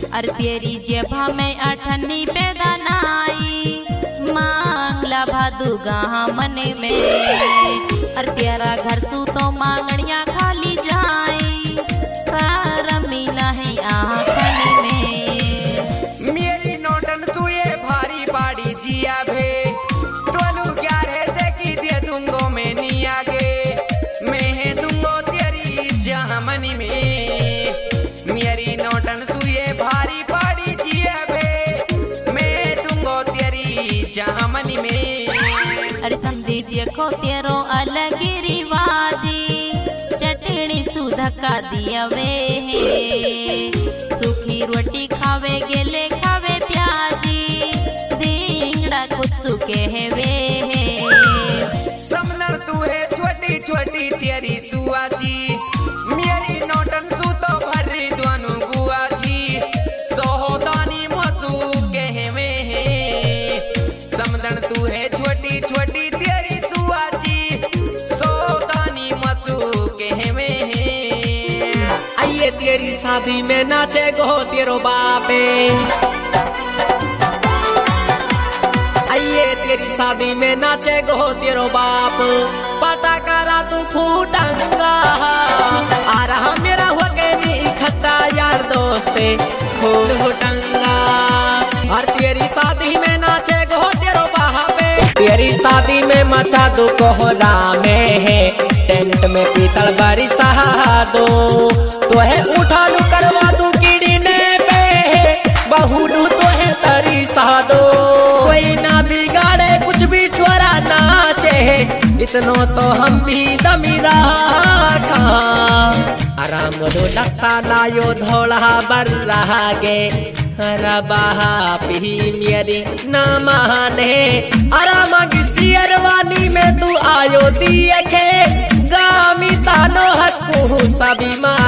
और तेरी जेबा में अठन्नी पैदा नाई मांगला भादुगा मन में। और तेरा घर तू तो मांगड़िया खाली जाई शरमी नहीं आँखन में। मेरी नोटन तू ये भारी बाड़ी जिया भे तोलू क्या रहे की दे दूंगो मैं नहीं आगे मैं दूंगो तेरी जहामनी में। मेरी नोटन तू ये भारी बाड़ी जिया भे मैं दूंगो तेरी जहामनी में। अरे समझी देखो तेरो अलग रिवाजी चटनी सुधका दिया वे सूखी रोटी खावे गेले खावे प्याजी दिंगड़ा कुछ सुखे है वे। समनर तू है छोटी छोटी तेरी सुआजी मेरी नोटन तू तो भरी दोनों गुआजी सोहोदानी मसू के वे समदन तू है छोटी छोटी तेरी सुआजी सोहोदानी मसू के वे। आइए तेरी शादी में नाचे गो तेरो बापे आइए तेरी शादी में नाचे गो तेरो बाप पता करा तू फूटंगा आ रहा मेरा हो गए नी इकट्ठा यार दोस्ते फूटंगा। और तेरी शादी में नाचे गो तेरो बापे तेरी शादी में मचा दो कोहरा में है टेंट में पीतल बारी सहा दो तो है उठा लू करवा दू कीड़ी ने पे बहुलू तो है तरी सहा दो कोई ना बिगाड़े कुछ भी छोरा नाचे इतनो तो हम भी दमी रखा आराम दो लगता लायो धोला बर रहा गे रबाहा पी मेरी ना माने आराम शेरवानी में तू आयो दिए खे गामी तानो हकू सभी